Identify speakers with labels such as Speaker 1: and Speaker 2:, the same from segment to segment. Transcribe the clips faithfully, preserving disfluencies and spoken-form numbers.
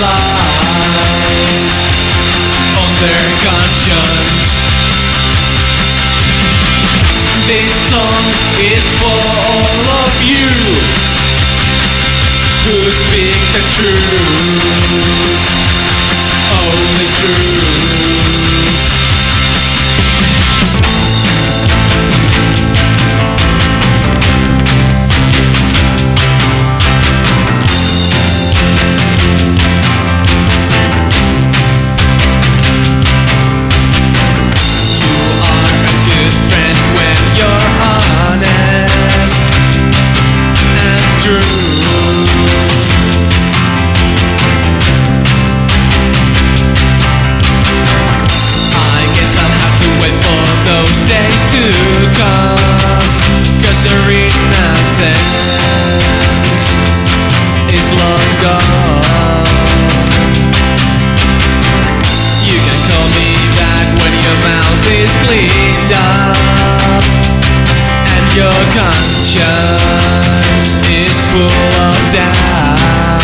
Speaker 1: lies on their conscience. This song is for all of you who speak the truth, only truth. Those days to come, 'cause your innocence is long gone. You can call me back when your mouth is cleaned up and your conscience is full of doubt.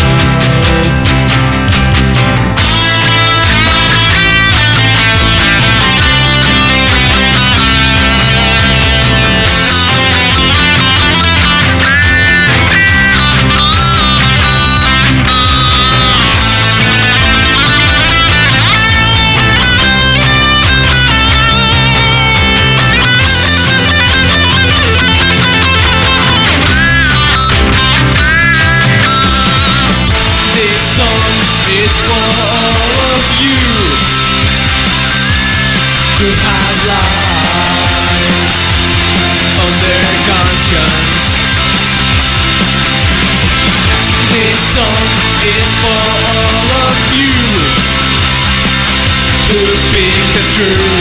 Speaker 1: It's for all of you who have lies on their conscience. This song is for all of you who speak the truth.